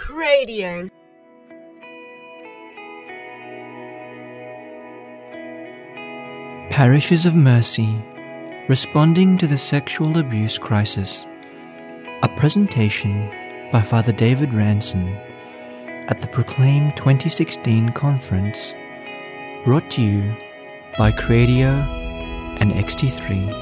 Cradio. Parishes of Mercy, responding to the sexual abuse crisis. A presentation by Father David Ranson at the Proclaim 2016 conference, brought to you by Cradio and XT3.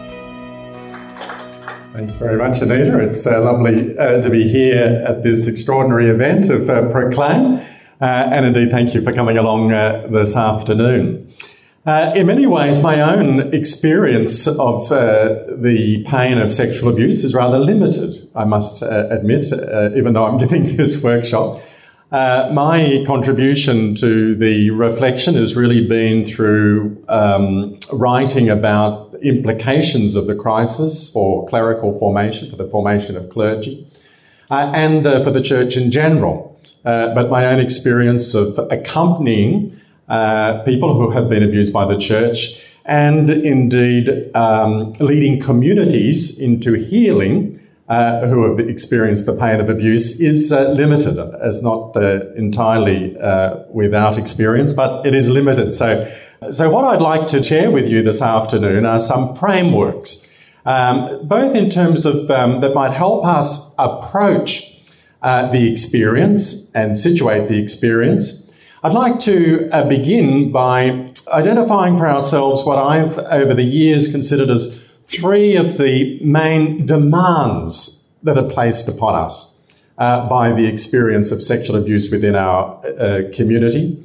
Thanks very much, Anita. It's lovely to be here at this extraordinary event of Proclaim. And indeed, thank you for coming along this afternoon. In many ways, my own experience of the pain of sexual abuse is rather limited, I must admit, even though I'm giving this workshop. My contribution to the reflection has really been through writing about implications of the crisis for clerical formation, for the formation of clergy, and for the church in general. But my own experience of accompanying people who have been abused by the church, and indeed leading communities into healing who have experienced the pain of abuse is limited. It's not entirely without experience, but it is limited. So what I'd like to share with you this afternoon are some frameworks, both in terms of that might help us approach the experience and situate the experience. I'd like to begin by identifying for ourselves what I've over the years considered as three of the main demands that are placed upon us by the experience of sexual abuse within our community.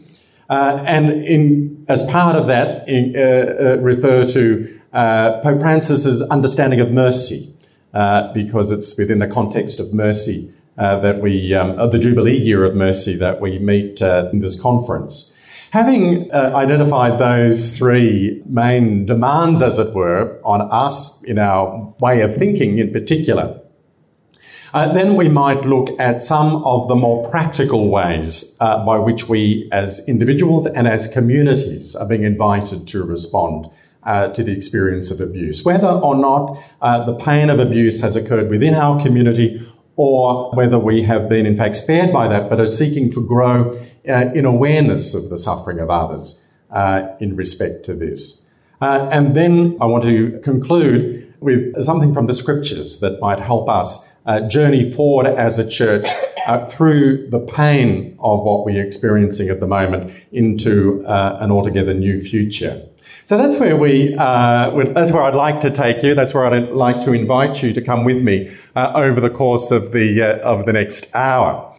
And as part of that, refer to Pope Francis's understanding of mercy, because it's within the context of mercy that we, of the Jubilee year of mercy, that we meet in this conference. Having identified those three main demands, as it were, on us in our way of thinking in particular, then we might look at some of the more practical ways by which we as individuals and as communities are being invited to respond to the experience of abuse, whether or not the pain of abuse has occurred within our community or whether we have been in fact spared by that but are seeking to grow in awareness of the suffering of others in respect to this. And then I want to conclude with something from the scriptures that might help us journey forward as a church through the pain of what we're experiencing at the moment into an altogether new future. So that's where that's where I'd like to take you. That's where I'd like to invite you to come with me over the course of the next hour.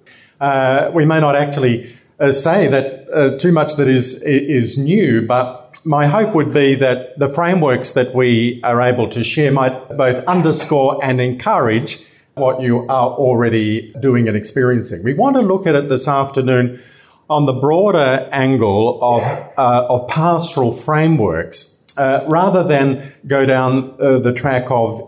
We may not actually say that too much that is new, but my hope would be that the frameworks that we are able to share might both underscore and encourage what you are already doing and experiencing. We want to look at it this afternoon on the broader angle of pastoral frameworks, rather than go down the track of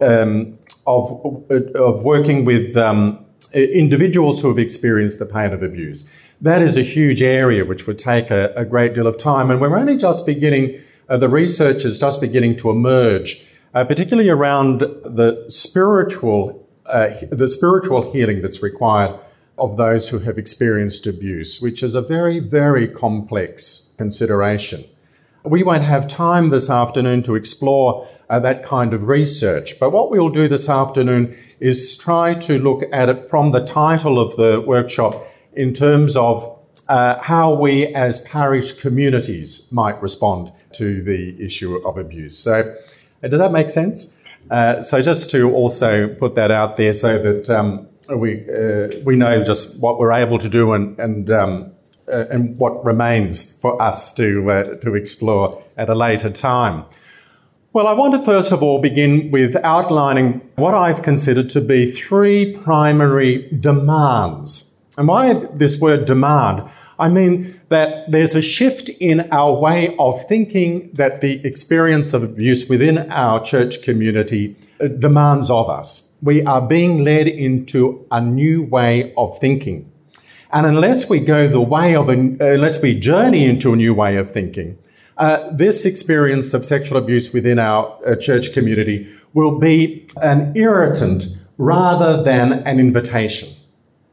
working with individuals who have experienced the pain of abuse. That is a huge area which would take a great deal of time, and we're only just beginning, the research is just beginning to emerge, particularly around the spiritual healing that's required of those who have experienced abuse, which is a very, very complex consideration. We won't have time this afternoon to explore that kind of research, but what we'll do this afternoon is try to look at it from the title of the workshop in terms of how we as parish communities might respond to the issue of abuse. So does that make sense? So just to also put that out there so that we know just what we're able to do and what remains for us to explore at a later time. Well, I want to first of all begin with outlining what I've considered to be three primary demands. And by this word demand, I mean that there's a shift in our way of thinking that the experience of abuse within our church community demands of us. We are being led into a new way of thinking. And unless we journey into a new way of thinking, this experience of sexual abuse within our church community will be an irritant rather than an invitation.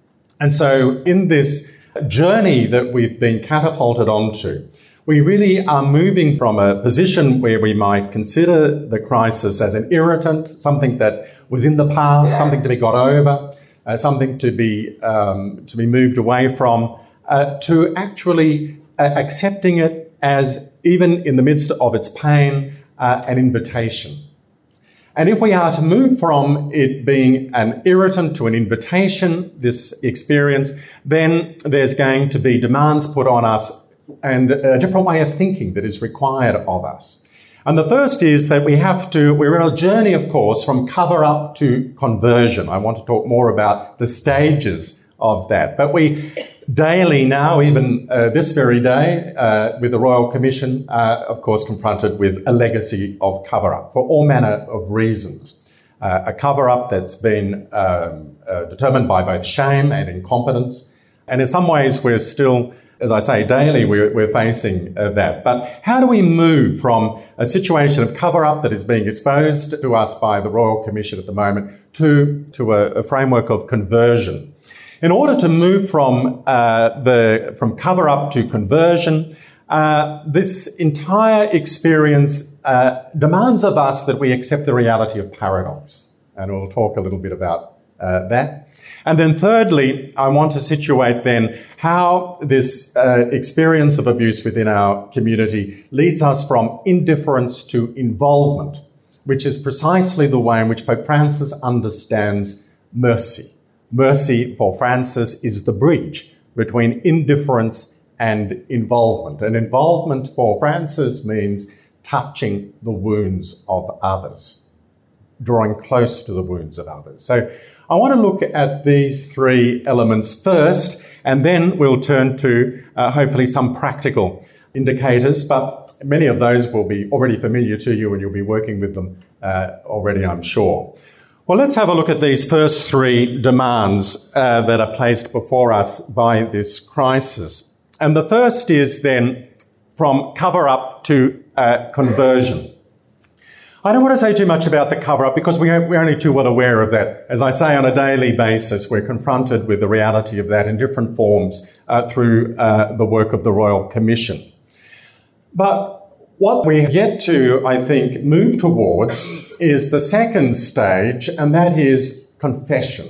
And so in this journey that we've been catapulted onto, we really are moving from a position where we might consider the crisis as an irritant, something that was in the past, something to be got over, something to be moved away from, to actually accepting it as, even in the midst of its pain, an invitation. And if we are to move from it being an irritant to an invitation, this experience, then there's going to be demands put on us and a different way of thinking that is required of us. And the first is that we're on a journey, of course, from cover-up to conversion. I want to talk more about the stages of that. But we daily now, even this very day, with the Royal Commission, of course, confronted with a legacy of cover-up for all manner of reasons. A cover-up that's been determined by both shame and incompetence. And in some ways, we're still, as I say, daily, we're facing that. But how do we move from a situation of cover-up that is being exposed to us by the Royal Commission at the moment to a framework of conversion? In order to move from cover-up to conversion, this entire experience demands of us that we accept the reality of paradox. And we'll talk a little bit about that. And then thirdly, I want to situate then how this experience of abuse within our community leads us from indifference to involvement, which is precisely the way in which Pope Francis understands mercy. Mercy for Francis is the bridge between indifference and involvement. And involvement for Francis means touching the wounds of others, drawing close to the wounds of others. So I want to look at these three elements first, and then we'll turn to hopefully some practical indicators, but many of those will be already familiar to you and you'll be working with them already, I'm sure. Well, let's have a look at these first three demands that are placed before us by this crisis. And the first is then from cover-up to conversion. I don't want to say too much about the cover-up because we're only too well aware of that. As I say, on a daily basis, we're confronted with the reality of that in different forms through the work of the Royal Commission. But what we yet to, I think, move towards is the second stage, and that is confession.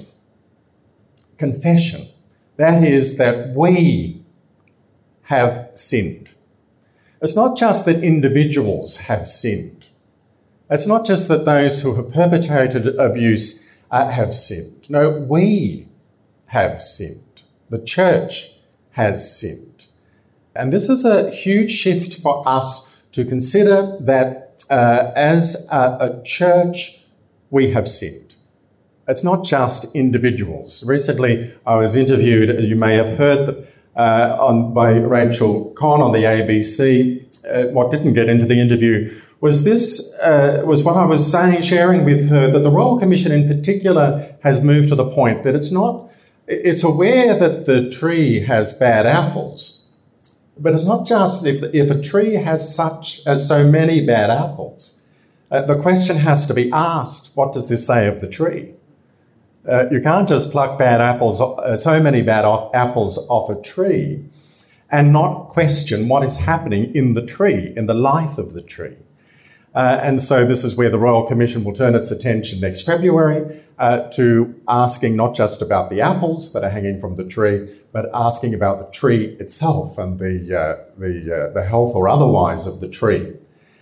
Confession. That is that we have sinned. It's not just that individuals have sinned. It's not just that those who have perpetrated abuse have sinned. No, we have sinned. The church has sinned. And this is a huge shift for us to consider that as a church, we have sinned. It's not just individuals. Recently, I was interviewed, as you may have heard, by Rachel Conn on the ABC. What didn't get into the interview was what I was sharing with her, that the Royal Commission in particular has moved to the point that it's aware that the tree has bad apples. But it's not just if a tree has so many bad apples. The question has to be asked, what does this say of the tree? You can't just pluck bad apples, so many bad apples off a tree and not question what is happening in the tree, in the life of the tree. And so this is where the Royal Commission will turn its attention next February to asking not just about the apples that are hanging from the tree, but asking about the tree itself and the health or otherwise of the tree.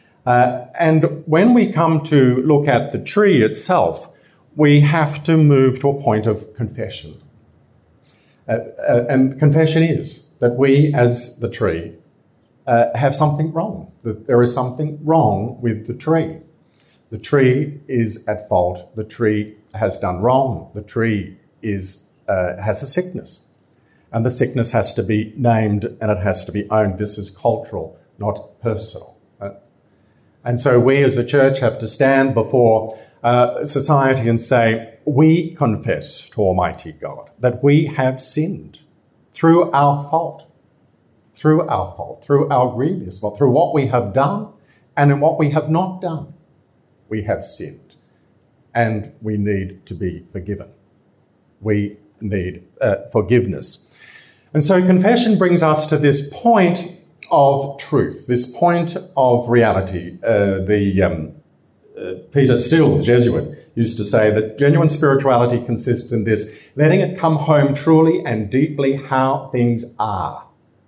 And when we come to look at the tree itself, we have to move to a point of confession. And confession is that we, as the tree, have something wrong, that there is something wrong with the tree. The tree is at fault. The tree has done wrong. The tree has a sickness. And the sickness has to be named and it has to be owned. This is cultural, not personal. And so we as a church have to stand before society and say, we confess to Almighty God that we have sinned through our fault, through our grievous fault, through what we have done and in what we have not done. We have sinned and we need to be forgiven. We need forgiveness. And so confession brings us to this point of truth, this point of reality. Peter Still, the Jesuit, used to say that genuine spirituality consists in this, letting it come home truly and deeply how things are,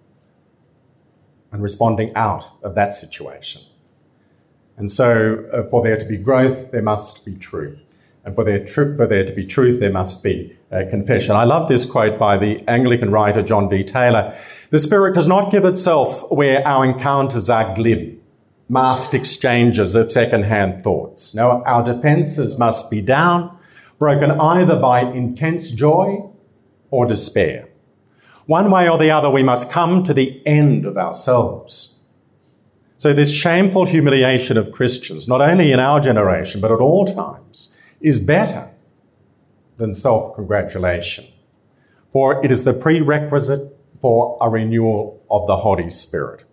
and responding out of that situation. And so for there to be growth, there must be truth. And for there to be truth, there must be confession. I love this quote by the Anglican writer John V. Taylor. The Spirit does not give itself where our encounters are glib, masked exchanges of second-hand thoughts. No, our defences must be down, broken either by intense joy or despair. One way or the other, we must come to the end of ourselves. So this shameful humiliation of Christians, not only in our generation, but at all times, is better than self-congratulation, for it is the prerequisite for a renewal of the Holy Spirit.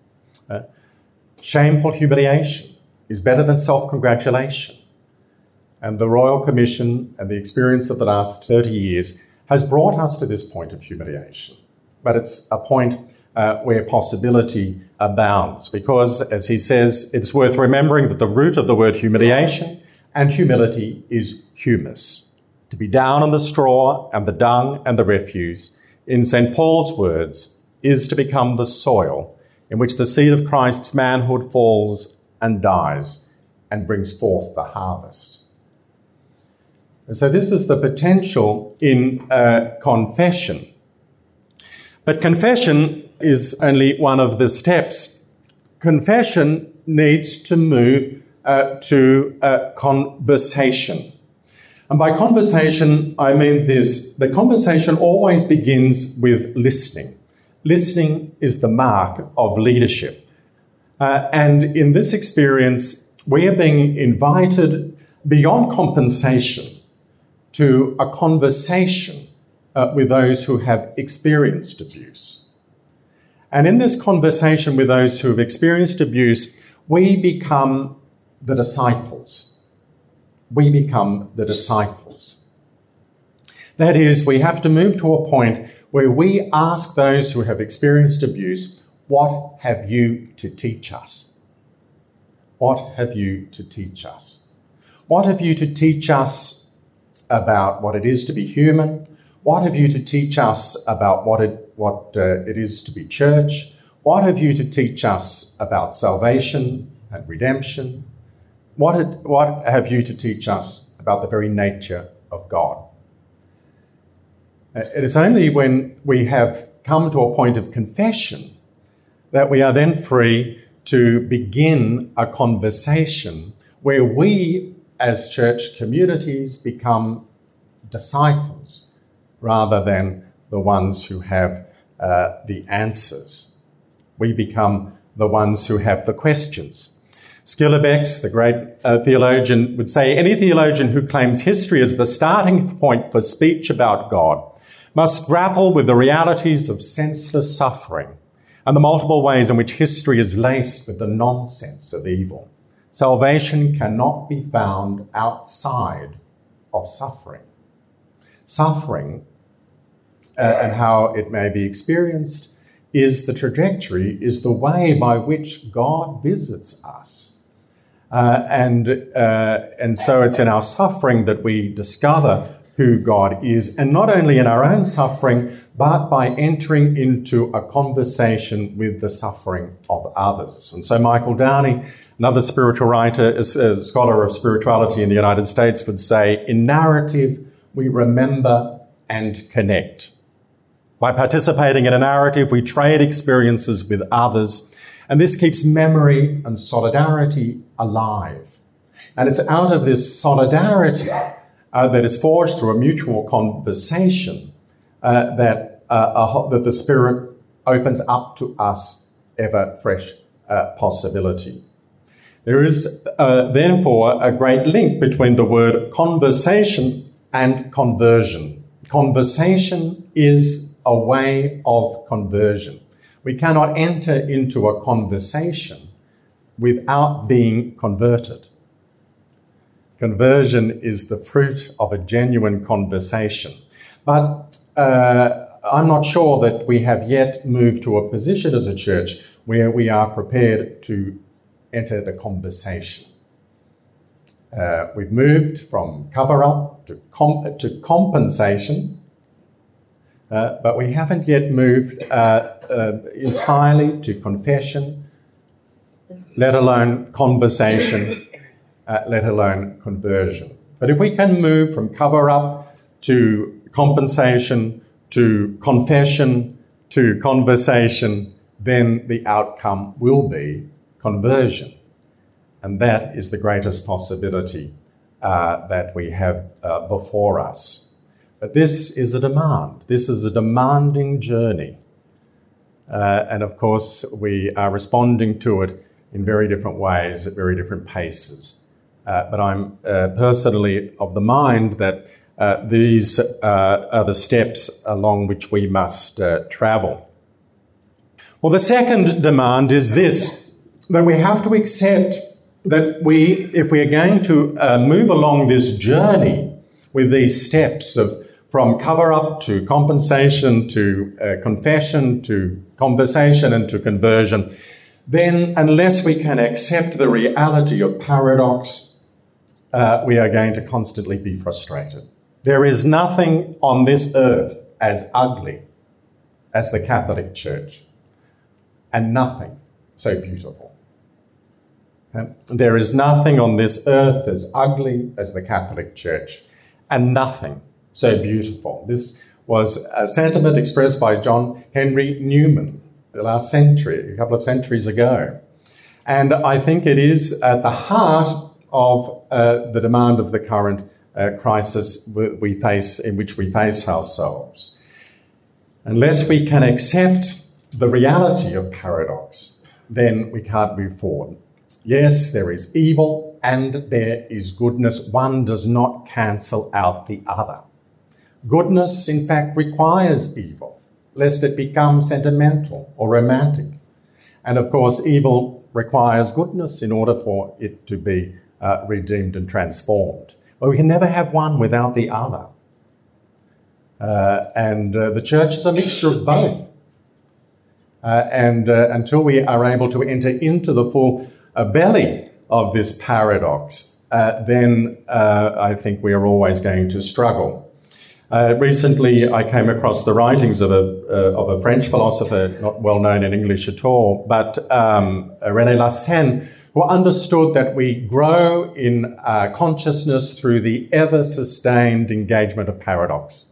Shameful humiliation is better than self-congratulation. And the Royal Commission and the experience of the last 30 years has brought us to this point of humiliation. But it's a point where possibility abounds, because, as he says, it's worth remembering that the root of the word humiliation and humility is humus, to be down on the straw and the dung and the refuse, in St. Paul's words, is to become the soil in which the seed of Christ's manhood falls and dies and brings forth the harvest. And so this is the potential in confession. But confession is only one of the steps. Confession needs to move to conversation. And by conversation, I mean this. The conversation always begins with listening. Listening is the mark of leadership. And in this experience, we are being invited beyond compensation to a conversation with those who have experienced abuse. And in this conversation with those who have experienced abuse, we become the disciples. We become the disciples. That is, we have to move to a point where we ask those who have experienced abuse, what have you to teach us? What have you to teach us? What have you to teach us about what it is to be human? What have you to teach us about what it is to be church? What have you to teach us about salvation and redemption? What have you to teach us about the very nature of God? It is only when we have come to a point of confession that we are then free to begin a conversation where we, as church communities, become disciples rather than the ones who have the answers. We become the ones who have the questions. Schillebeeckx, the great theologian, would say, any theologian who claims history as the starting point for speech about God must grapple with the realities of senseless suffering and the multiple ways in which history is laced with the nonsense of evil. Salvation cannot be found outside of suffering. Suffering, and how it may be experienced, is the trajectory, is the way by which God visits us. And so it's in our suffering that we discover who God is, and not only in our own suffering, but by entering into a conversation with the suffering of others. And so Michael Downey, another spiritual writer, a scholar of spirituality in the United States, would say, in narrative, we remember and connect. By participating in a narrative, we trade experiences with others, and this keeps memory and solidarity alive. And it's out of this solidarity that is forged through a mutual conversation that the Spirit opens up to us ever fresh possibility. There is therefore a great link between the word conversation and conversion. Conversation is a way of conversion. We cannot enter into a conversation without being converted. Conversion is the fruit of a genuine conversation. But I'm not sure that we have yet moved to a position as a church where we are prepared to enter the conversation. We've moved from cover-up to compensation, but we haven't yet moved entirely to confession, let alone conversation, let alone conversion. But if we can move from cover-up to compensation, to confession, to conversation, then the outcome will be conversion. And that is the greatest possibility that we have before us. But this is a demand. This is a demanding journey. And of course, we are responding to it in very different ways, at very different paces. But I'm personally of the mind that these are the steps along which we must travel. Well, the second demand is this, that we have to accept that if we are going to move along this journey with these steps from cover-up to compensation to confession to conversation and to conversion, then unless we can accept the reality of paradox, we are going to constantly be frustrated. There is nothing on this earth as ugly as the Catholic Church, and nothing so beautiful. There is nothing on this earth as ugly as the Catholic Church, and nothing so beautiful. This was a sentiment expressed by John Henry Newman the last century, a couple of centuries ago. And I think it is at the heart of the demand of the current crisis we face, in which we face ourselves. Unless we can accept the reality of paradox, then we can't move forward. Yes, there is evil and there is goodness. One does not cancel out the other. Goodness, in fact, requires evil, lest it become sentimental or romantic. And of course, evil requires goodness in order for it to be redeemed and transformed. But we can never have one without the other. And the church is a mixture of both. And until we are able to enter into the full belly of this paradox, then I think we are always going to struggle. Recently, I came across the writings of a French philosopher, not well known in English at all, but René Lassène, who understood that we grow in consciousness through the ever-sustained engagement of paradox.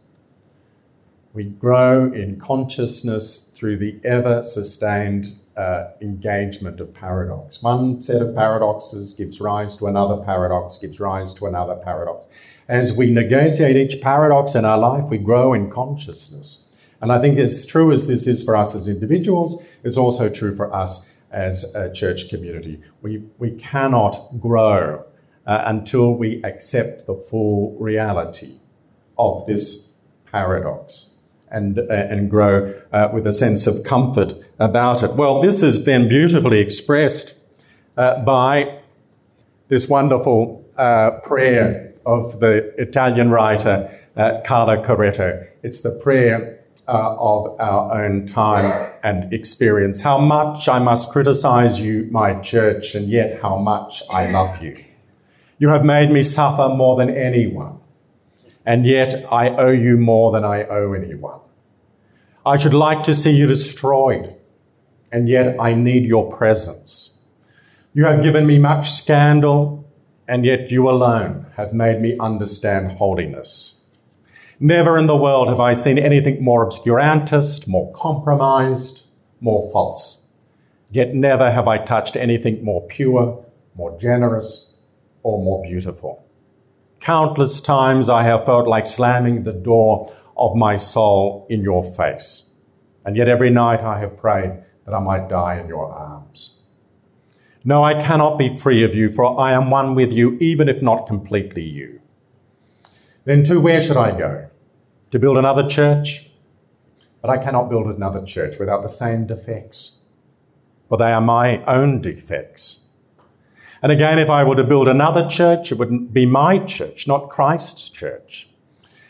We grow in consciousness through the ever-sustained engagement of paradox. One set of paradoxes gives rise to another paradox, gives rise to another paradox. As we negotiate each paradox in our life, we grow in consciousness. And I think as true as this is for us as individuals, it's also true for us as a church community. We cannot grow until we accept the full reality of this paradox and grow with a sense of comfort about it. Well, this has been beautifully expressed by this wonderful prayer of the Italian writer Carla Coretto. It's the prayer of our own time and experience. How much I must criticize you, my church, and yet how much I love you. You have made me suffer more than anyone, and yet I owe you more than I owe anyone. I should like to see you destroyed, and yet I need your presence. You have given me much scandal, and yet you alone have made me understand holiness. Never in the world have I seen anything more obscurantist, more compromised, more false. Yet never have I touched anything more pure, more generous, or more beautiful. Countless times I have felt like slamming the door of my soul in your face. And yet every night I have prayed that I might die in your arms. No, I cannot be free of you, for I am one with you, even if not completely you. Then to where should I go? To build another church? But I cannot build another church without the same defects, for they are my own defects. And again, if I were to build another church, it wouldn't be my church, not Christ's church.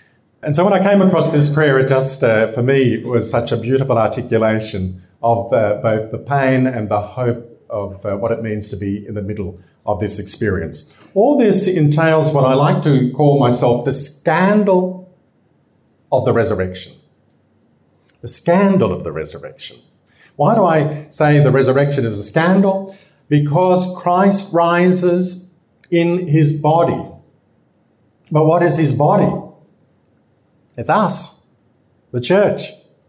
And so when I came across this prayer, it just, for me, was such a beautiful articulation of both the pain and the hope of what it means to be in the middle of this experience. All this entails what I like to call myself the scandal of the resurrection. The scandal of the resurrection. Why do I say the resurrection is a scandal? Because Christ rises in his body. But what is his body? It's us, the church.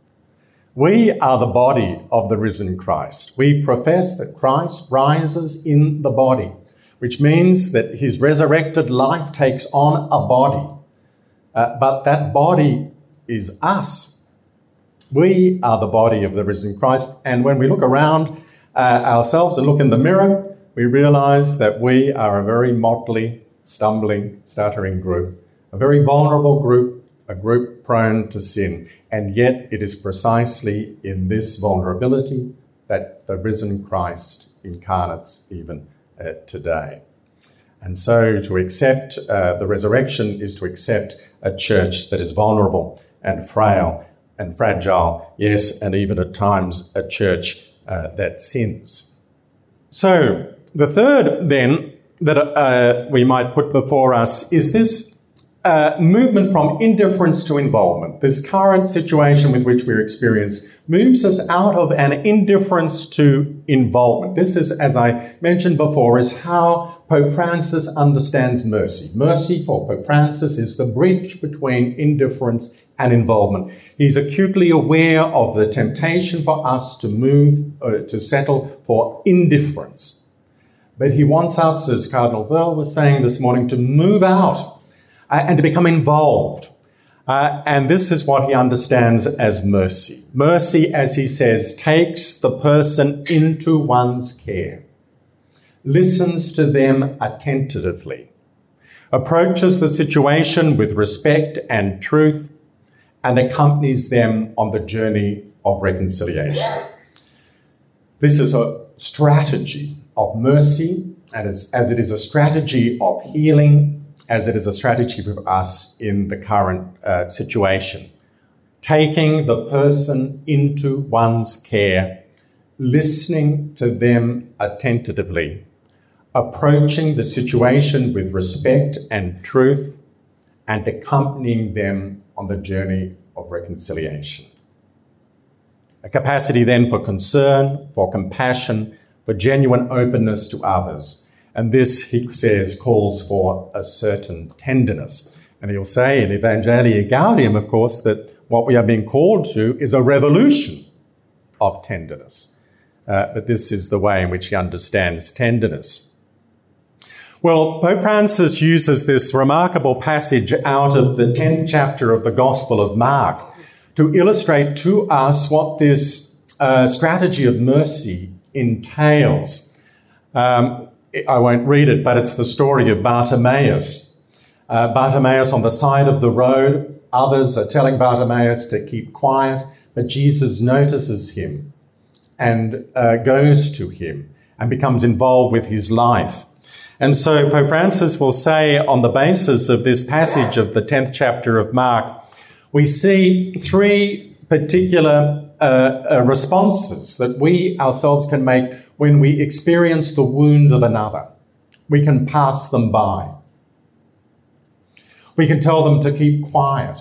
We are the body of the risen Christ. We profess that Christ rises in the body, which means that his resurrected life takes on a body. But that body is us. We are the body of the risen Christ. And when we look around ourselves and look in the mirror, we realize that we are a very motley, stumbling, stuttering group, a very vulnerable group, a group prone to sin. And yet it is precisely in this vulnerability that the risen Christ incarnates even today. And so to accept the resurrection is to accept a church that is vulnerable and frail and fragile, yes, and even at times a church that sins. So the third then that we might put before us is this movement from indifference to involvement. This current situation with which we're experienced moves us out of an indifference to involvement. This is, as I mentioned before, is how Pope Francis understands mercy. Mercy for Pope Francis is the bridge between indifference and involvement. He's acutely aware of the temptation for us to move, to settle for indifference. But he wants us, as Cardinal Werle was saying this morning, to move out and to become involved. And this is what he understands as mercy. Mercy, as he says, takes the person into one's care, listens to them attentively, approaches the situation with respect and truth, and accompanies them on the journey of reconciliation. This is a strategy of mercy, and as it is a strategy of healing, as it is a strategy for us in the current situation. Taking the person into one's care, listening to them attentively, approaching the situation with respect and truth, and accompanying them on the journey of reconciliation. A capacity then for concern, for compassion, for genuine openness to others. And this, he says, calls for a certain tenderness. And he'll say in Evangelii Gaudium, of course, that what we are being called to is a revolution of tenderness. But this is the way in which he understands tenderness. Well, Pope Francis uses this remarkable passage out of the 10th chapter of the Gospel of Mark to illustrate to us what this strategy of mercy entails. I won't read it, but it's the story of Bartimaeus. Bartimaeus on the side of the road. Others are telling Bartimaeus to keep quiet, but Jesus notices him and goes to him and becomes involved with his life. And so Pope Francis will say, on the basis of this passage of the 10th chapter of Mark, we see three particular responses that we ourselves can make when we experience the wound of another. We can pass them by. We can tell them to keep quiet.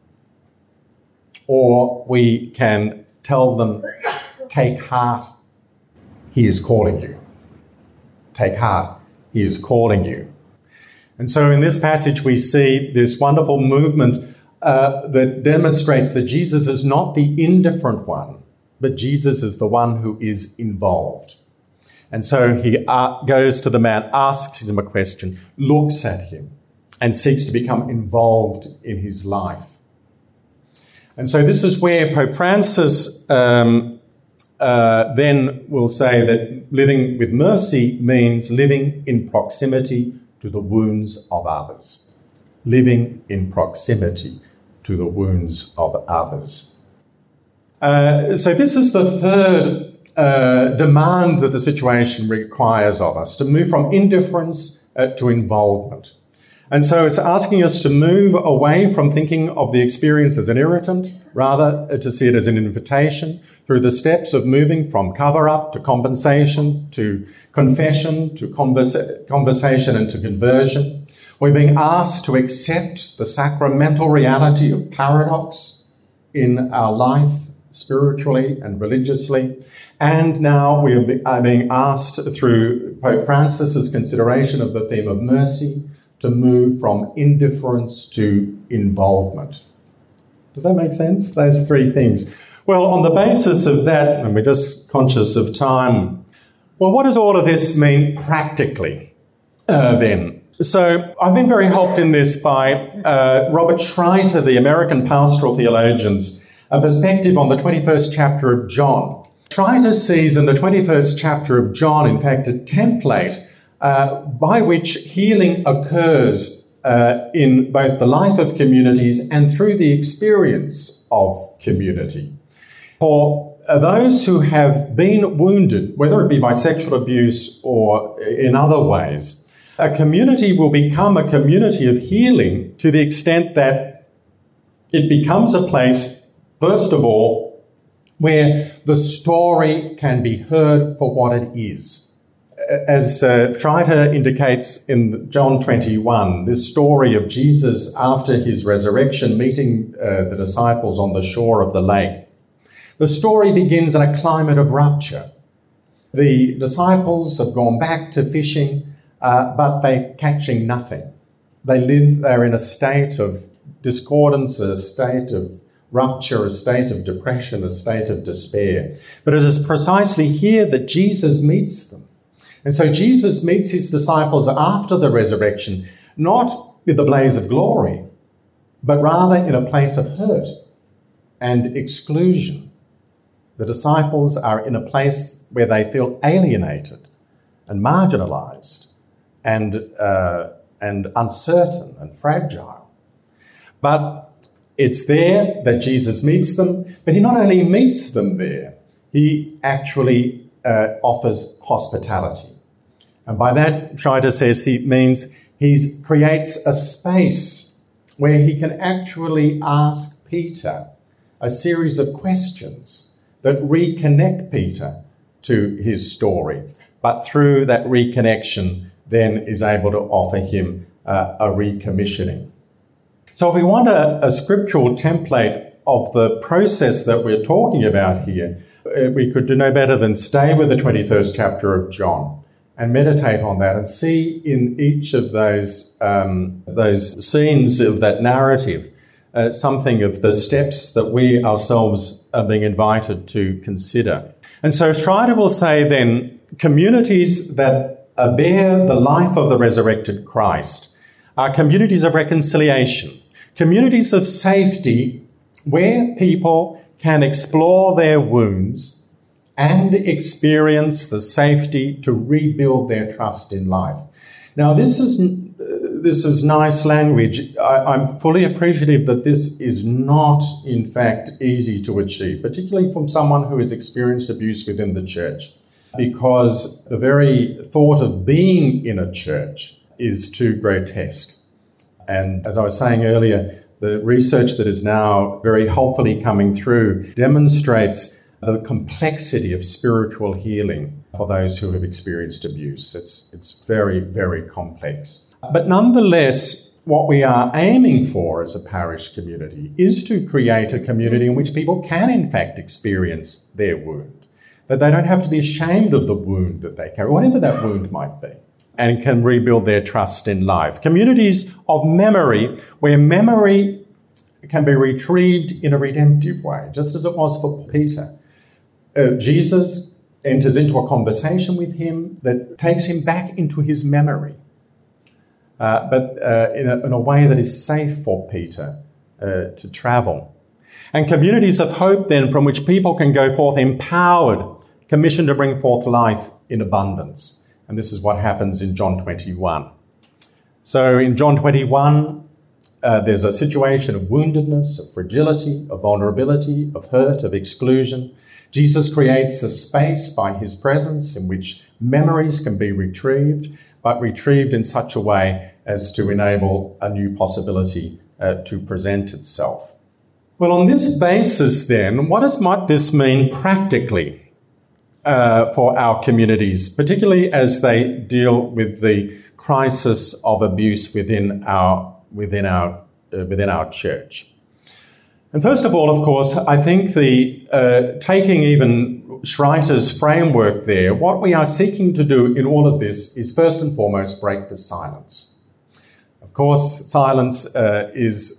Or we can tell them, take heart, he is calling you. Take heart, he is calling you. And so in this passage we see this wonderful movement that demonstrates that Jesus is not the indifferent one, but Jesus is the one who is involved. And so he goes to the man, asks him a question, looks at him, and seeks to become involved in his life. And so this is where Pope Francis then will say that living with mercy means living in proximity to the wounds of others. Living in proximity to the wounds of others. So this is the third demand that the situation requires of us, to move from indifference to involvement. And so it's asking us to move away from thinking of the experience as an irritant, rather to see it as an invitation through the steps of moving from cover-up to compensation, to confession, to conversation and to conversion. We're being asked to accept the sacramental reality of paradox in our life, spiritually and religiously. And now we are being asked through Pope Francis's consideration of the theme of mercy to move from indifference to involvement. Does that make sense? Those three things. Well, on the basis of that, and we're just conscious of time, well, what does all of this mean practically then? So I've been very helped in this by Robert Schreiter, the American pastoral theologian's perspective on the 21st chapter of John. Schreiter sees in the 21st chapter of John, in fact, a template by which healing occurs in both the life of communities and through the experience of community. For those who have been wounded, whether it be by sexual abuse or in other ways, a community will become a community of healing to the extent that it becomes a place, first of all, where the story can be heard for what it is. As Schreiter indicates in John 21, this story of Jesus after his resurrection meeting the disciples on the shore of the lake, the story begins in a climate of rupture. The disciples have gone back to fishing, but they're catching nothing. They're in a state of discordance, a state of rupture, a state of depression, a state of despair. But it is precisely here that Jesus meets them. And so Jesus meets his disciples after the resurrection, not with the blaze of glory, but rather in a place of hurt and exclusion. The disciples are in a place where they feel alienated and marginalised and uncertain and fragile. But it's there that Jesus meets them, but he not only meets them there, he actually offers hospitality. And by that, Schreiter says, he means he creates a space where he can actually ask Peter a series of questions that reconnect Peter to his story. But through that reconnection, then is able to offer him a recommissioning. So if we want a scriptural template of the process that we're talking about here, we could do no better than stay with the 21st chapter of John and meditate on that and see in each of those scenes of that narrative something of the steps that we ourselves are being invited to consider. And so Schreiter will say then, communities that bear the life of the resurrected Christ are communities of reconciliation, communities of safety where people can explore their wounds and experience the safety to rebuild their trust in life. Now, this is nice language. I'm fully appreciative that this is not, in fact, easy to achieve, particularly from someone who has experienced abuse within the church, because the very thought of being in a church is too grotesque. And as I was saying earlier, the research that is now very helpfully coming through demonstrates the complexity of spiritual healing for those who have experienced abuse. It's very, very complex. But nonetheless, what we are aiming for as a parish community is to create a community in which people can, in fact, experience their wound, that they don't have to be ashamed of the wound that they carry, whatever that wound might be, and can rebuild their trust in life. Communities of memory, where memory can be retrieved in a redemptive way, just as it was for Peter. Jesus enters into a conversation with him that takes him back into his memory, but in a way that is safe for Peter to travel. And communities of hope, then, from which people can go forth empowered, commissioned to bring forth life in abundance. And this is what happens in John 21. So in John 21, there's a situation of woundedness, of fragility, of vulnerability, of hurt, of exclusion. Jesus creates a space by his presence in which memories can be retrieved, but retrieved in such a way as to enable a new possibility to present itself. Well, on this basis then, what might this mean practically for our communities, particularly as they deal with the crisis of abuse within our church? And first of all, of course, I think taking even Schreiter's framework there, what we are seeking to do in all of this is first and foremost break the silence. Of course, silence is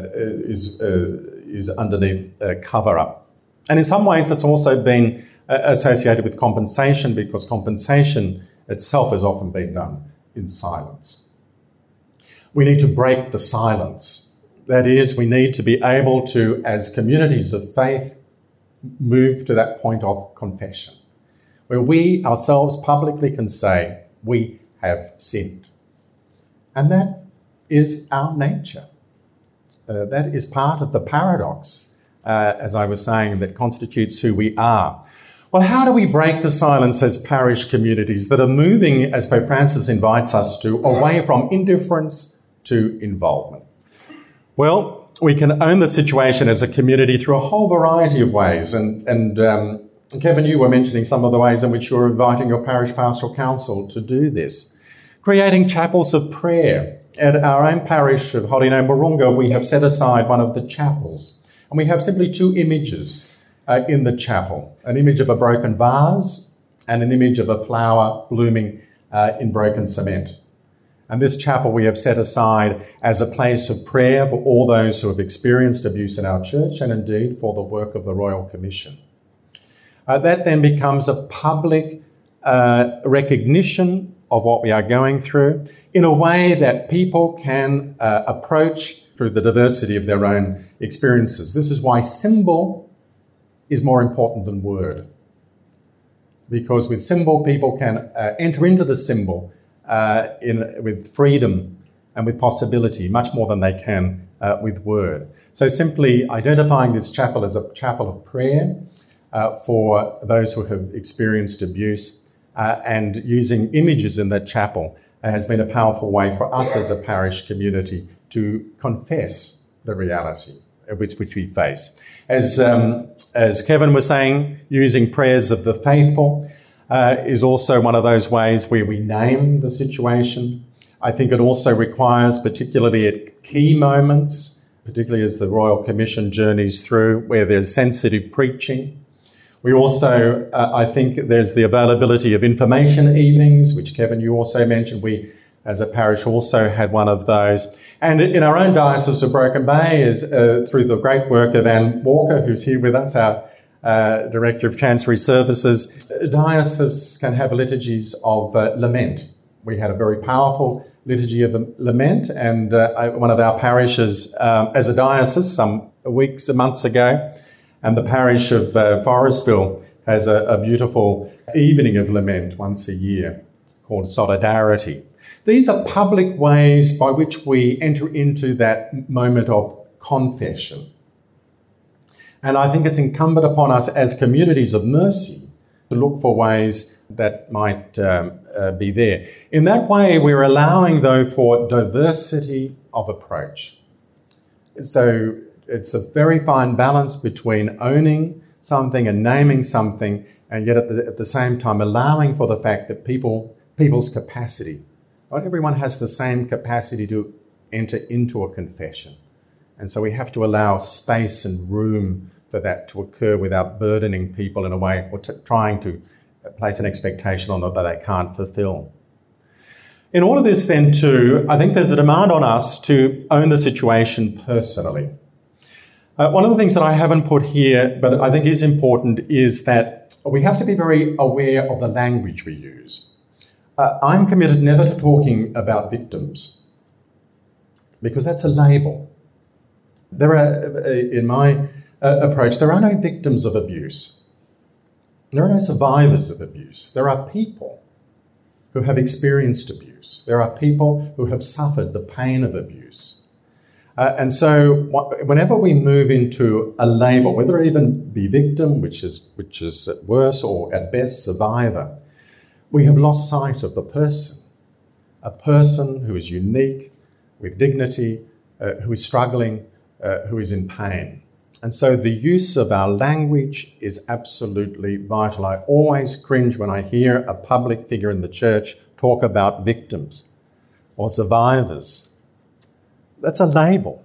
underneath cover-up. And in some ways that's also been associated with compensation, because compensation itself has often been done in silence. We need to break the silence. That is, we need to be able to, as communities of faith, move to that point of confession, where we ourselves publicly can say, we have sinned. And that is our nature. That is part of the paradox, as I was saying, that constitutes who we are. Well, how do we break the silence as parish communities that are moving, as Pope Francis invites us to, away from indifference to involvement? Well, we can own the situation as a community through a whole variety of ways. And Kevin, you were mentioning some of the ways in which you're inviting your parish pastoral council to do this. Creating chapels of prayer. At our own parish of Holy Name Wahroonga, we have set aside one of the chapels. And we have simply two images in the chapel. An image of a broken vase and an image of a flower blooming in broken cement. And this chapel we have set aside as a place of prayer for all those who have experienced abuse in our church, and indeed for the work of the Royal Commission. That then becomes a public recognition of what we are going through in a way that people can approach through the diversity of their own experiences. This is why symbol is more important than word. Because with symbol, people can enter into the symbol with freedom and with possibility, much more than they can with word. So simply identifying this chapel as a chapel of prayer for those who have experienced abuse and using images in that chapel has been a powerful way for us as a parish community to confess the reality which we face. As Kevin was saying, using prayers of the faithful is also one of those ways where we name the situation. I think it also requires, particularly at key moments, particularly as the Royal Commission journeys through, where there's sensitive preaching. We also, I think there's the availability of information evenings, which Kevin, you also mentioned. We, as a parish, also had one of those. And in our own Diocese of Broken Bay is through the great work of Anne Walker, who's here with us, our Director of Chancery Services. Diocese can have liturgies of lament. We had a very powerful liturgy of lament, and one of our parishes as a diocese some months ago, and the parish of Forestville has a beautiful evening of lament once a year called Solidarity. These are public ways by which we enter into that moment of confession. And I think it's incumbent upon us as communities of mercy to look for ways that might be there. In that way, we're allowing, though, for diversity of approach. So it's a very fine balance between owning something and naming something, and yet at the same time allowing for the fact that people's capacity, not everyone has the same capacity to enter into a confession. And so we have to allow space and room for that to occur without burdening people in a way, or trying to place an expectation on them that they can't fulfill. In all of this then too, I think there's a demand on us to own the situation personally. One of the things that I haven't put here, but I think is important, is that we have to be very aware of the language we use. I'm committed never to talking about victims, because that's a label. There are, in my approach, there are no victims of abuse. There are no survivors of abuse. There are people who have experienced abuse. There are people who have suffered the pain of abuse. And so whenever we move into a label, whether it even be victim, which is worse, or at best survivor, we have lost sight of the person. a person who is unique, with dignity, who is struggling, who is in pain. And so the use of our language is absolutely vital. I always cringe when I hear a public figure in the church talk about victims or survivors. That's a label.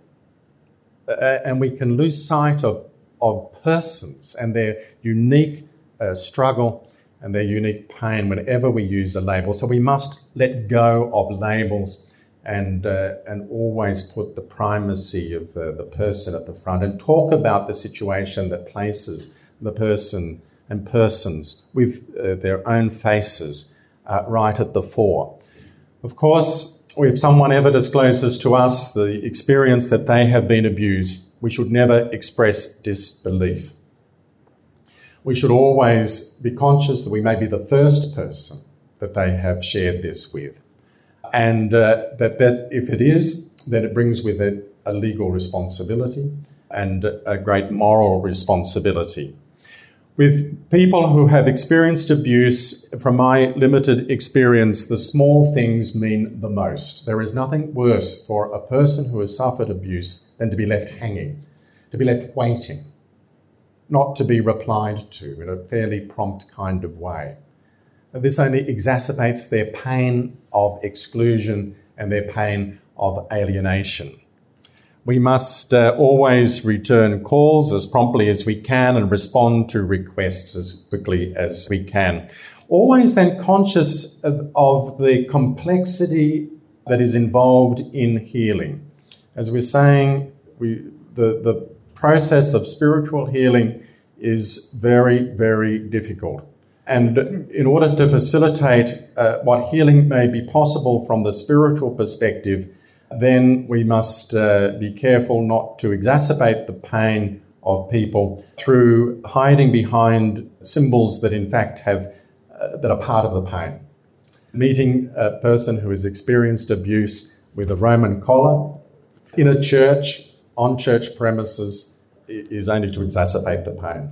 And we can lose sight of persons and their unique struggle and their unique pain whenever we use a label. So we must let go of labels and always put the primacy of the person at the front and talk about the situation that places the person and persons with their own faces right at the fore. Of course, if someone ever discloses to us the experience that they have been abused, we should never express disbelief. We should always be conscious that we may be the first person that they have shared this with. And that if it is, then it brings with it a legal responsibility and a great moral responsibility. With people who have experienced abuse, from my limited experience, the small things mean the most. There is nothing worse for a person who has suffered abuse than to be left hanging, to be left waiting, not to be replied to in a fairly prompt kind of way. This only exacerbates their pain of exclusion and their pain of alienation. We must always return calls as promptly as we can and respond to requests as quickly as we can. Always then conscious of the complexity that is involved in healing. As we're saying, the process of spiritual healing is very, very difficult. And in order to facilitate what healing may be possible from the spiritual perspective, then we must be careful not to exacerbate the pain of people through hiding behind symbols that in fact that are part of the pain. Meeting a person who has experienced abuse with a Roman collar in a church, on church premises, is only to exacerbate the pain.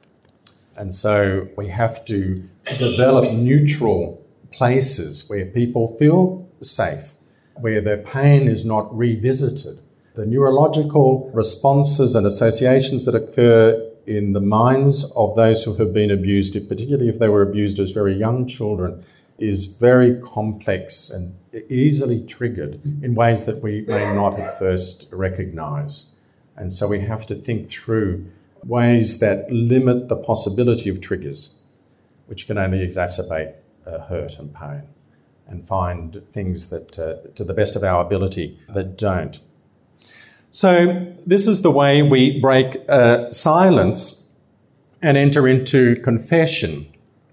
And so we have to develop neutral places where people feel safe, where their pain is not revisited. The neurological responses and associations that occur in the minds of those who have been abused, particularly if they were abused as very young children, is very complex and easily triggered in ways that we may not at first recognise. And so we have to think through ways that limit the possibility of triggers, which can only exacerbate hurt and pain, and find things that, to the best of our ability, that don't. So this is the way we break silence and enter into confession.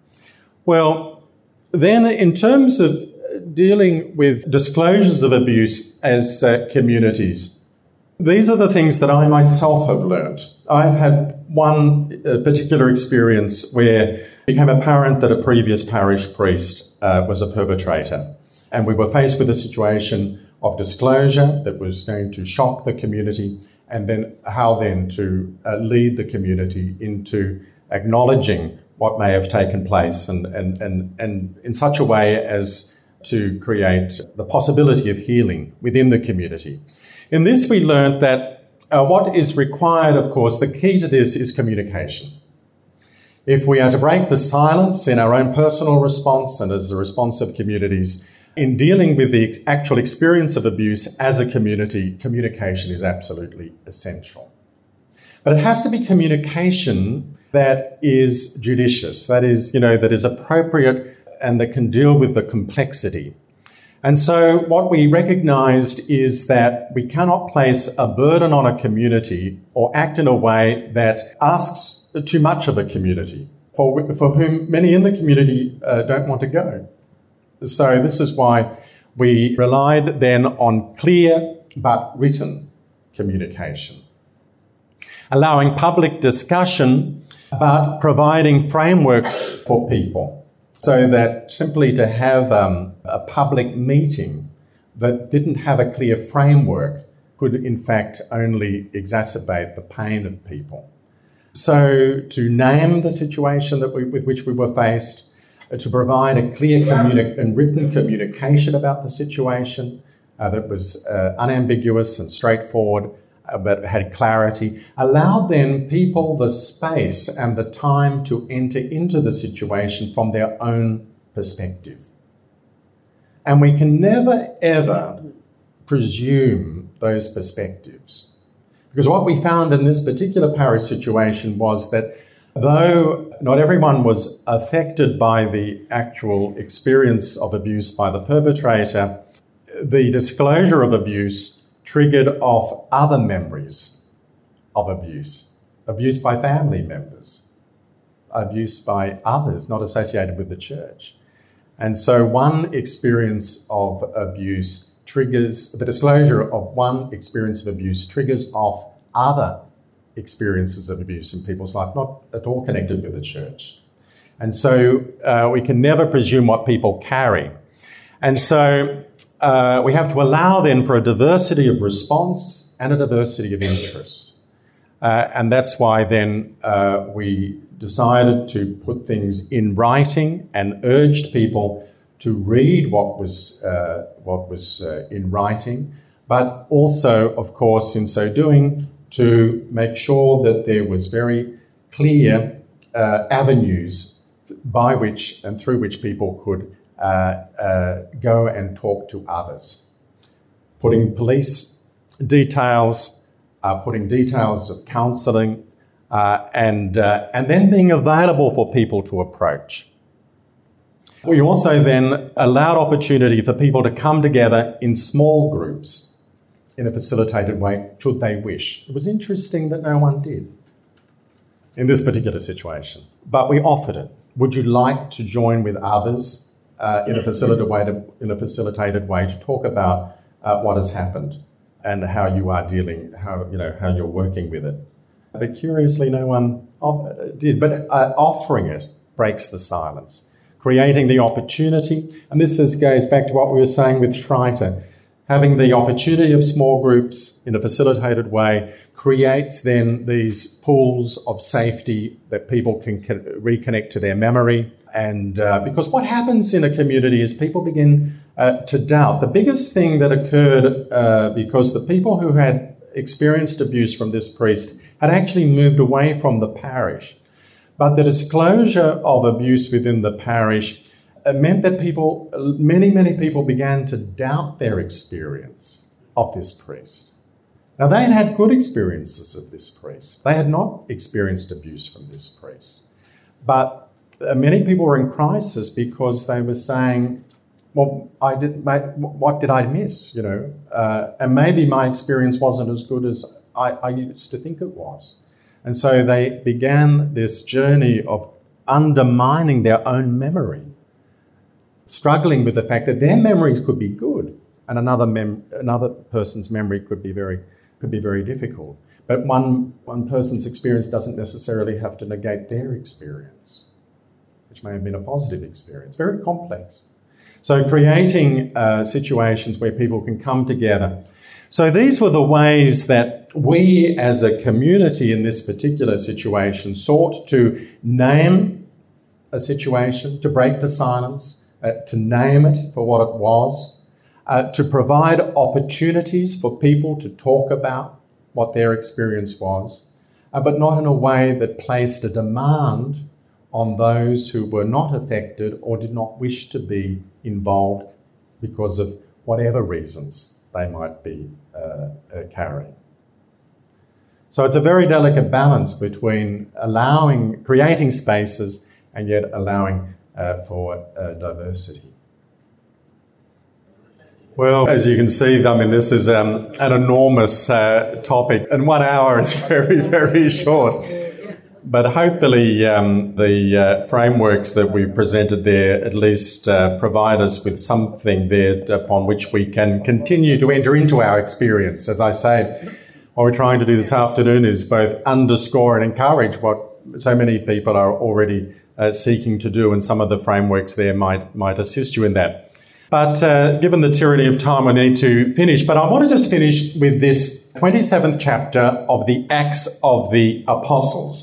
Well, then in terms of dealing with disclosures of abuse as communities, these are the things that I myself have learnt. I've had one particular experience where it became apparent that a previous parish priest was a perpetrator. And we were faced with a situation of disclosure that was going to shock the community, and then how then to lead the community into acknowledging what may have taken place and in such a way as to create the possibility of healing within the community. In this, we learned that what is required, of course, the key to this is communication. If we are to break the silence in our own personal response and as a response of communities, in dealing with the actual experience of abuse as a community, communication is absolutely essential. But it has to be communication that is judicious, that is appropriate and that can deal with the complexity. And so what we recognised is that we cannot place a burden on a community or act in a way that asks too much of a community, for whom many in the community don't want to go. So this is why we relied then on clear but written communication, allowing public discussion but providing frameworks for people. So that simply to have a public meeting that didn't have a clear framework could in fact only exacerbate the pain of people. So to name the situation with which we were faced, to provide a clear and written communication about the situation that was unambiguous and straightforward, but had clarity, allowed then people the space and the time to enter into the situation from their own perspective. And we can never, ever presume those perspectives. Because what we found in this particular parish situation was that though not everyone was affected by the actual experience of abuse by the perpetrator, the disclosure of abuse triggered off other memories of abuse by family members, abuse by others not associated with the church. And so one experience of abuse the disclosure of one experience of abuse triggers off other experiences of abuse in people's life, not at all connected with the church. And so we can never presume what people carry. And so we have to allow then for a diversity of response and a diversity of interest. And that's why then we decided to put things in writing and urged people to read what was in writing, but also, of course, in so doing, to make sure that there was very clear avenues by which and through which people could go and talk to others. Putting police details, putting details of counselling, and then being available for people to approach. We also then allowed opportunity for people to come together in small groups in a facilitated way, should they wish. It was interesting that no one did in this particular situation, but we offered it. Would you like to join with others in a facilitated way to talk about what has happened and how you are dealing, how you're working with it? But curiously, no one did. But offering it breaks the silence, creating the opportunity. And this goes back to what we were saying with Schreiter. Having the opportunity of small groups in a facilitated way creates then these pools of safety that people can reconnect to their memory. And because what happens in a community is people begin to doubt. The biggest thing that occurred because the people who had experienced abuse from this priest had actually moved away from the parish. But the disclosure of abuse within the parish meant that many people began to doubt their experience of this priest. Now, they had had good experiences of this priest. They had not experienced abuse from this priest. But many people were in crisis because they were saying, well, what did I miss, and maybe my experience wasn't as good as I used to think it was. And so they began this journey of undermining their own memory, struggling with the fact that their memory could be good and another person's memory could be very difficult. But one person's experience doesn't necessarily have to negate their experience, which may have been a positive experience. Very complex. So creating situations where people can come together. So these were the ways that we as a community in this particular situation sought to name a situation, to break the silence, to name it for what it was, to provide opportunities for people to talk about what their experience was, but not in a way that placed a demand on those who were not affected or did not wish to be involved because of whatever reasons they might be carrying. So it's a very delicate balance between creating spaces and yet allowing for diversity. Well, as you can see, this is an enormous topic, and 1 hour is very, very short. But hopefully the frameworks that we've presented there at least provide us with something there upon which we can continue to enter into our experience. As I say, what we're trying to do this afternoon is both underscore and encourage what so many people are already seeking to do, and some of the frameworks there might assist you in that. But given the tyranny of time, we need to finish. But I want to just finish with this 27th chapter of the Acts of the Apostles.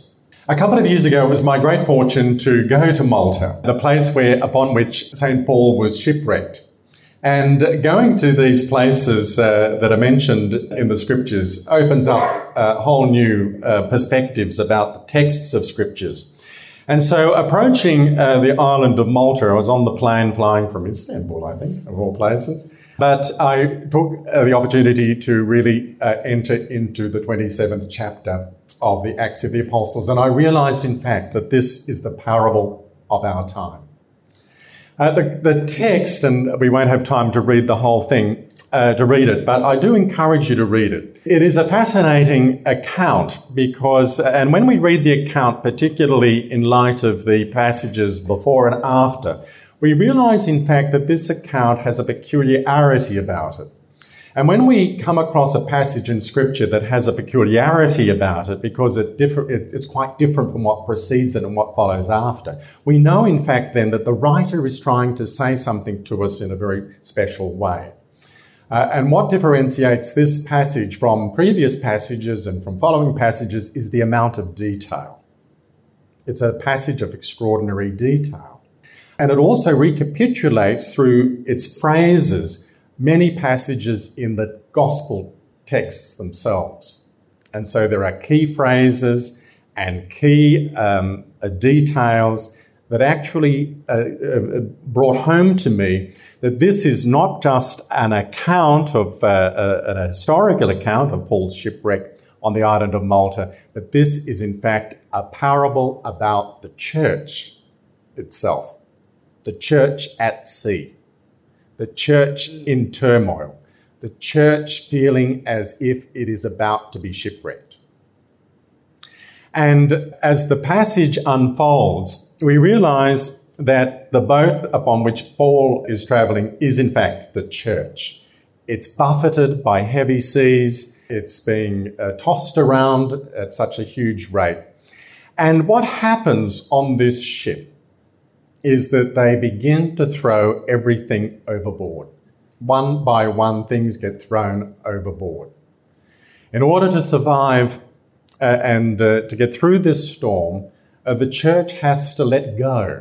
A couple of years ago, it was my great fortune to go to Malta, the place upon which St. Paul was shipwrecked. And going to these places that are mentioned in the Scriptures opens up whole new perspectives about the texts of Scriptures. And so approaching the island of Malta, I was on the plane flying from Istanbul, I think, of all places. But I took the opportunity to really enter into the 27th chapter of the Acts of the Apostles. And I realized, in fact, that this is the parable of our time. The text, and we won't have time to read the whole thing, to read it, but I do encourage you to read it. It is a fascinating account because, and when we read the account, particularly in light of the passages before and after, we realize, in fact, that this account has a peculiarity about it. And when we come across a passage in Scripture that has a peculiarity about it, because it's quite different from what precedes it and what follows after, we know, in fact, then that the writer is trying to say something to us in a very special way. And what differentiates this passage from previous passages and from following passages is the amount of detail. It's a passage of extraordinary detail. And it also recapitulates through its phrases many passages in the gospel texts themselves. And so there are key phrases and key details that actually brought home to me that this is not just an account of, an historical account of Paul's shipwreck on the island of Malta, but this is in fact a parable about the church itself, the church at sea. The church in turmoil, the church feeling as if it is about to be shipwrecked. And as the passage unfolds, we realize that the boat upon which Paul is travelling is in fact the church. It's buffeted by heavy seas, it's being tossed around at such a huge rate. And what happens on this ship is that they begin to throw everything overboard. One by one, things get thrown overboard. In order to survive and to get through this storm, the church has to let go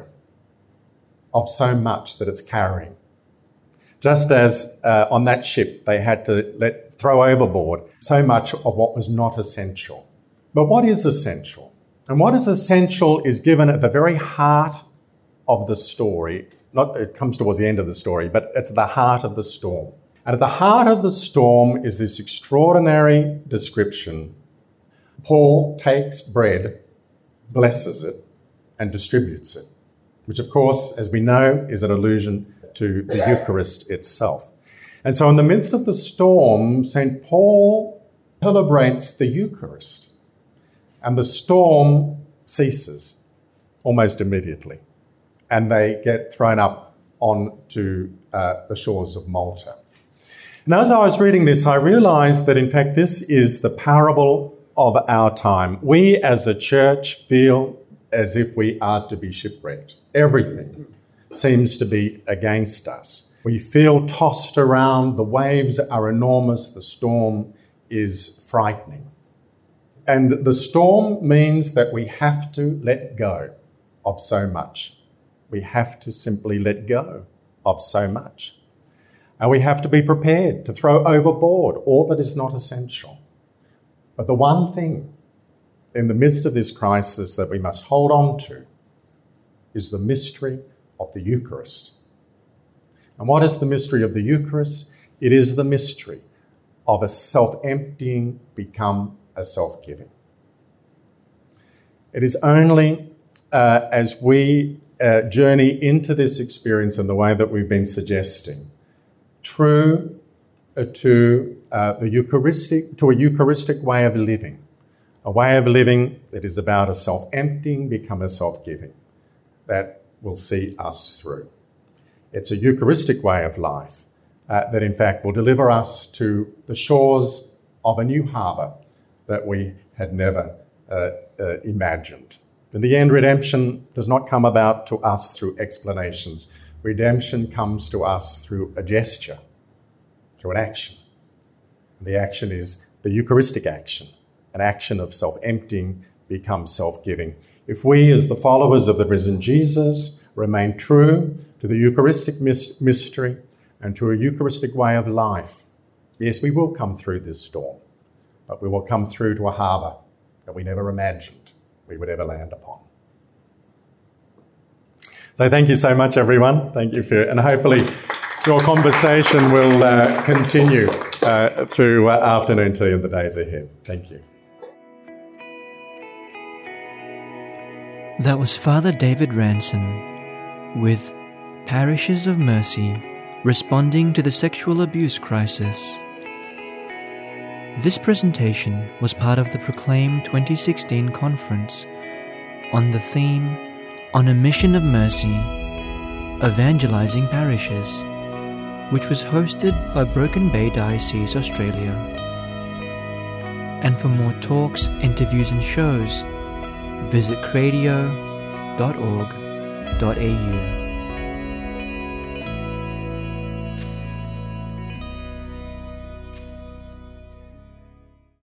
of so much that it's carrying. Just as on that ship, they had to throw overboard so much of what was not essential. But what is essential? And what is essential is given at the very heart of the story. It comes towards the end of the story, but it's the heart of the storm. And at the heart of the storm is this extraordinary description. Paul takes bread, blesses it, and distributes it, which of course, as we know, is an allusion to the Eucharist itself. And so in the midst of the storm, St. Paul celebrates the Eucharist, and the storm ceases almost immediately. And they get thrown up onto the shores of Malta. And as I was reading this, I realised that in fact this is the parable of our time. We as a church feel as if we are to be shipwrecked. Everything seems to be against us. We feel tossed around, the waves are enormous, the storm is frightening. And the storm means that we have to let go of so much. We have to simply let go of so much. And we have to be prepared to throw overboard all that is not essential. But the one thing in the midst of this crisis that we must hold on to is the mystery of the Eucharist. And what is the mystery of the Eucharist? It is the mystery of a self-emptying become a self-giving. It is only as we journey into this experience in the way that we've been suggesting, true to a Eucharistic way of living, a way of living that is about a self-emptying, become a self-giving, that will see us through. It's a Eucharistic way of life that in fact will deliver us to the shores of a new harbour that we had never imagined. In the end, redemption does not come about to us through explanations. Redemption comes to us through a gesture, through an action. And the action is the Eucharistic action, an action of self-emptying, become self-giving. If we, as the followers of the risen Jesus, remain true to the Eucharistic mystery and to a Eucharistic way of life, yes, we will come through this storm, but we will come through to a harbour that we never imagined we would ever land upon. So thank you so much, everyone. Thank you and hopefully your conversation will continue through afternoon tea in the days ahead. Thank you. That was Father David Ranson with Parishes of Mercy Responding to the Sexual Abuse Crisis. This presentation was part of the Proclaim 2016 conference on the theme On a Mission of Mercy, Evangelizing Parishes, which was hosted by Broken Bay Diocese, Australia. And for more talks, interviews and shows, visit cradio.org.au.